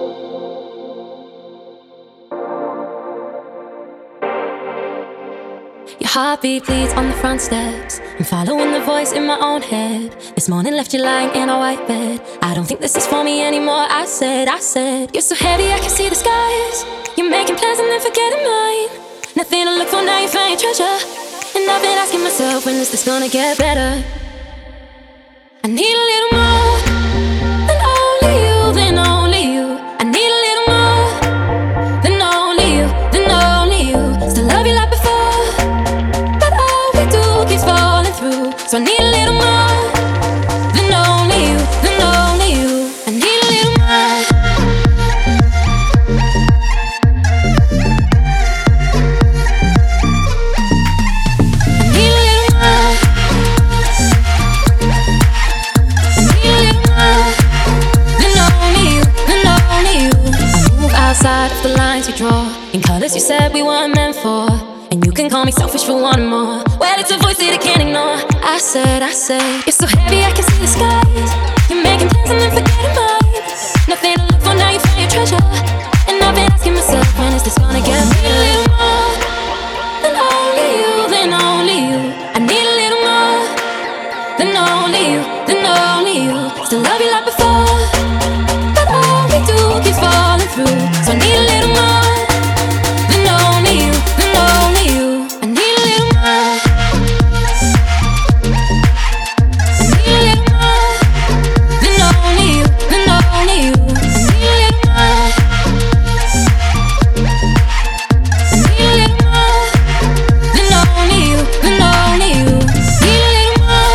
Your heartbeat bleeds on the front steps. I'm following the voice in my own head. This morning left you lying in a white bed. I don't think this is for me anymore. I said, you're so heavy I can see the skies. You're making plans and then forgetting mine. Nothing to look for, now you found your treasure. And I've been asking myself, when is this gonna get better? I need a little more than only you, than only you. I need a little more than only you, than only you. Still love you like before, but all we do keeps falling through. So I need a little more than only you, than only you. I need a little more. Outside of the lines we draw, in colors you said we weren't meant for. And you can call me selfish for wanting more. Well, it's a voice that I can't ignore. I said, you're so heavy I can see the skies. You're making plans and then forgetting mine. Nothing to look for, now you found your treasure. And I've been asking myself, when is this gonna get me? A little more than only you, than only you. I need a little more than only you, than only you. Still love you like before, but all we do keeps falling through. So I need a little more than only you, than only you. I need a little more. I need a little more than only you, than only you. I need a little more. I need a little more than only you, than only you. Need a little more.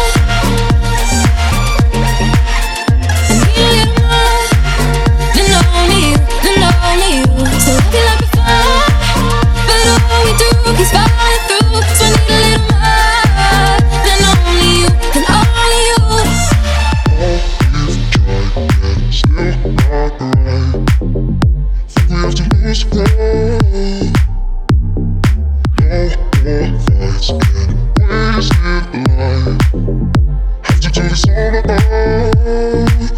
I need a little more than only you, than only you. So love you like before, but all we do keeps falling through. So I need a little more than only you, than only you. Still not right. Think we have to lose control. No more fights and wasted life. Have to do this all alone.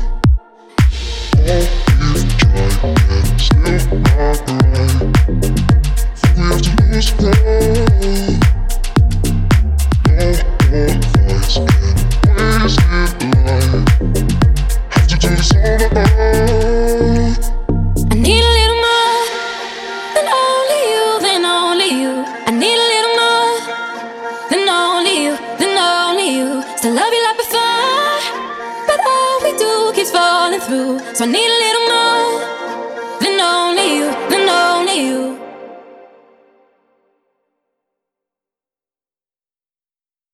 We've tried and still not right. Think we have to lose control. No more fights and wasted life. Have to do this all alone. I need a little more than only you, than only you. I need a little more than only you, than only you. Still love you like before, but all we do keeps falling through. So I need a little more